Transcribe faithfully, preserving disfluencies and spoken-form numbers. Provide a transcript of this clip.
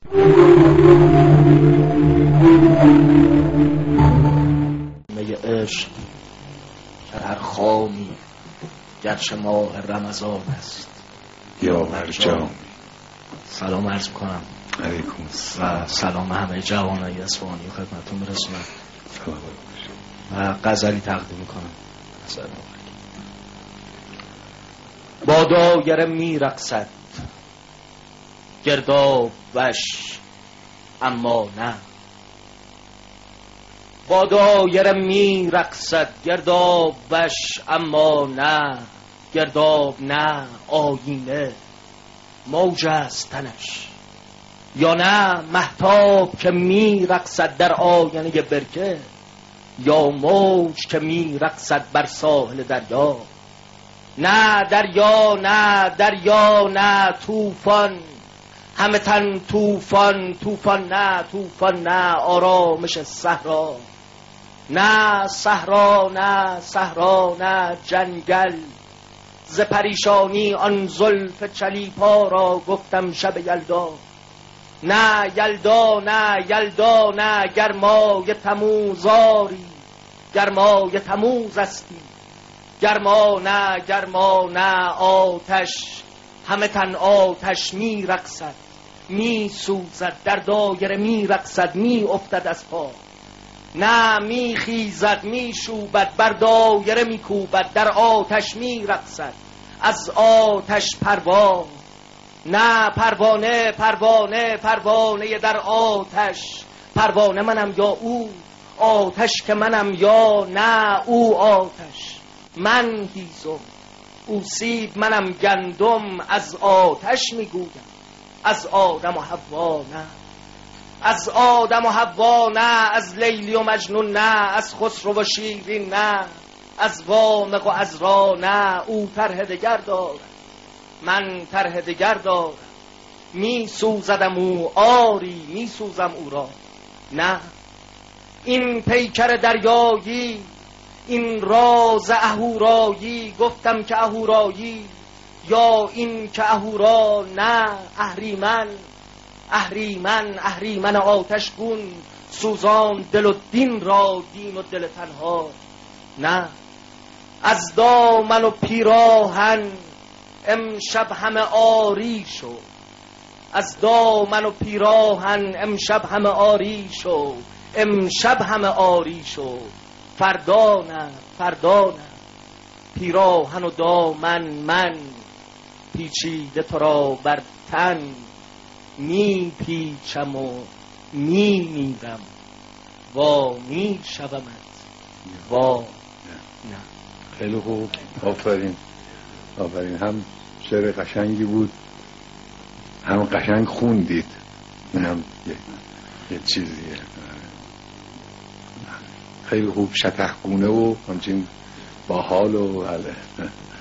می عشق در هر خامی گرچه ماه رمضان است یا مرجان. سلام عرض کنم علیکم و سلام همه جوانای اصفهانی خدمتتون برسونم سلام و غزلی تقدیم کنم. سلام. با دایره می رقصد گرداب وش اما نه، با دایره می رقصد گرداب وش اما نه، گرداب نه آینه موج است تنش، یا نه مهتاب که می رقصد در آینه برکه، یا موج که می رقصد بر ساحل دریا. نه دریا نه دریا نه طوفان، همه تن طوفان طوفان نه طوفان نه آرامش صحرا. نه صحرا نه صحرا نه جنگل، ز پریشانی آن زلف چلیپا را گفتم شب یلدا. نه یلدا نه یلدا نه گرمای تموزاری، گرمای تموز استی، گرما نه گرما نه آتش، همه تن آتش می رقصد می سوزد در دایره می رقصد می افتد از پا. نه می خیزد می شوبد بر دایره می کوبد در آتش می رقصد از آتش پروانه. نه پروانه پروانه پروانه در آتش، پروانه منم یا او آتش که منم، یا نه او آتش من هیزم او سیب منم گندم. از آتش میگویم از آدم و حوا نه، از آدم و حوا نه، از لیلی و مجنون نه، از خسرو و شیرین نه، از وامق و عذرا نه. او طرح دگر دارد من طرح دگر دارم، می سوزدم او آری می سوزم او را. نه این پیکر دریایی این راز اهورایی، گفتم که اهورایی یا این که اهورا. نه اهریمن اهریمن اهریمن آتش گون سوزان دل و دین را، دین و دل تنها. نه از دامن و پیراهن امشب همه آری شو، از دامن و پیراهن امشب همه آری شو، امشب همه آری شو. فردا نه فردا نه پیراهن و دامن من پیچیده تو را بر تن می پیچم و می میرم وا می شومت وا نه. خیلی خوب، آفرین آفرین. هم شعر قشنگی بود، هم قشنگ خوندید. اینم یه, یه چیزیه خیلی خوب، شتحگونه و همچین با حال و حاله.